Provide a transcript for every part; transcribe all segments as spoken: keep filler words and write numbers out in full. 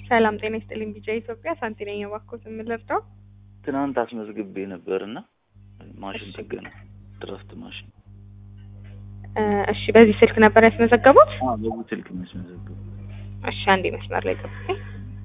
ሰላም ጤና ይስጥልኝ ቢጄ ኢትዮጵያ ሳንቲ ነኝ ባኮት ምልርዳው ትናንት አስመዝግቤ ነበርና ማሽን ተገነ ድረፍት ማሽን እሺ በዚህ ስልክ ነበር ያስመዘገቡት? አዎ በዚህ ስልክ ነው ያስመዘገቡት። እሺ አንዴ መስመር ላይ ጠብቁኝ።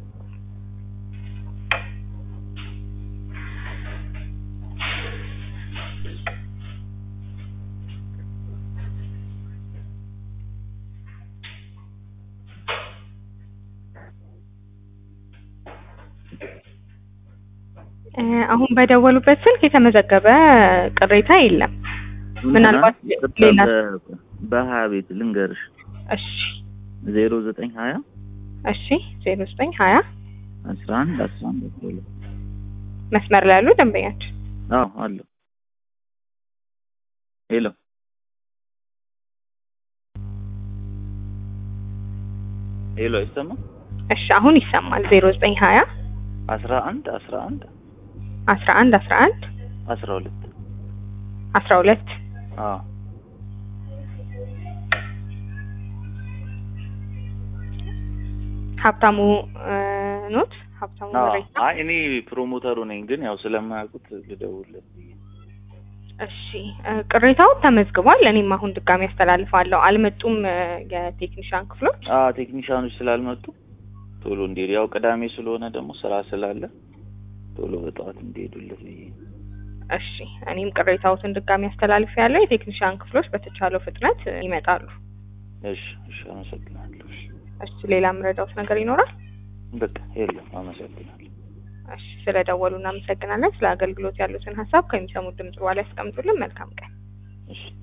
አሁን በደወሉበት ስልክ የተመዘገበ ቅሬታ የለም። ምናልባት ሌላ በሀያ ቤት ልንገርሽ። እሺ ዜሮ ዘጠኝ ሀያ እሺ ዜሮ ዘጠኝ ሀያ አስራ አንድ አስራ አንድ መስመር ላይ ያሉ ደንበኛችን አዎ አሉ። ሄሎ ሄሎ ይሰማ? እሺ አሁን ይሰማል። ዜሮ ዘጠኝ ሀያ አስራ አንድ አስራ አንድ አስራ አንድ አስራ አንድ አስራ ሁለት አስራ ሁለት አዎ ሀብታሙ ኖት ሀብታሙ ወሬታ። አይ እኔ ፕሮሞተሩ ነኝ ግን ያው ስለማያውቁት ልደውልልህ። እሺ ቅሬታው ተመዝግቧል። እኔም አሁን ድጋሚ አስተላልፋለሁ። አልመጡም የቴክኒሻን ክፍሎች? አዎ ቴክኒሻኖች ስላልመጡ ቶሎ እንዲሄድ ያው ቅዳሜ ስለሆነ ደግሞ ስራ ስላለ ቶሎ በጠዋት እንዲሄዱልህ። እሺ እኔም ቅሬታዎትን ድጋሚ አስተላልፋለሁ። የቴክኒሻን ክፍሎች በተቻለው ፍጥነት ይመጣሉ። እሺ እሺ አመሰግናለሁ። እሺ ሌላ ምረዳውት ነገር ይኖራል? በቃ የለም አመሰግናለሁ። እሺ ስለደወሉ እናመሰግናለን። ስለ አገልግሎት ያሉትን ሐሳብ ከሚሰሙት ድምጽ በኋላ ያስቀምጡልን። መልካም ቀን። እሺ